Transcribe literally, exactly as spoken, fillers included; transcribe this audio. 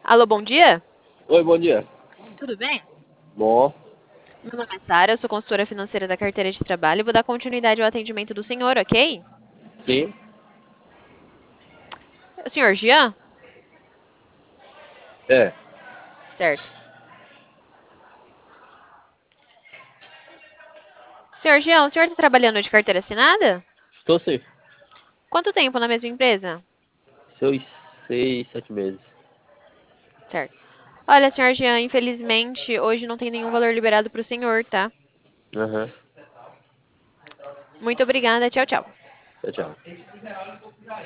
Alô, bom dia? Oi, bom dia. Tudo bem? Bom, Meu nome é Sara, eu sou consultora financeira da carteira de trabalho e vou dar continuidade ao atendimento do senhor, ok? sim, O senhor Jean? é. Certo. Senhor Jean, o senhor está trabalhando de carteira assinada? Estou sim. Quanto tempo na mesma empresa? Seus seis, sete meses. Certo. Olha, senhor Jean, infelizmente hoje não tem nenhum valor liberado para o senhor, tá? Aham. Muito obrigada, tchau, tchau. Tchau, tchau.